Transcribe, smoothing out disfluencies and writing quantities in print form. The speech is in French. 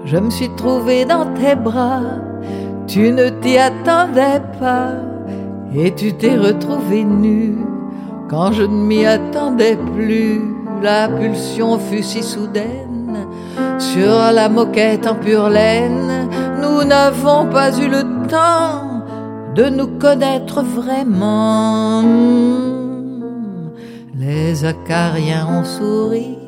je me suis trouvée dans tes bras. Tu ne t'y attendais pas et tu t'es retrouvée nue quand je ne m'y attendais plus. La pulsion fut si soudaine sur la moquette en pure laine. Nous n'avons pas eu le temps de nous connaître vraiment. Les acariens ont souri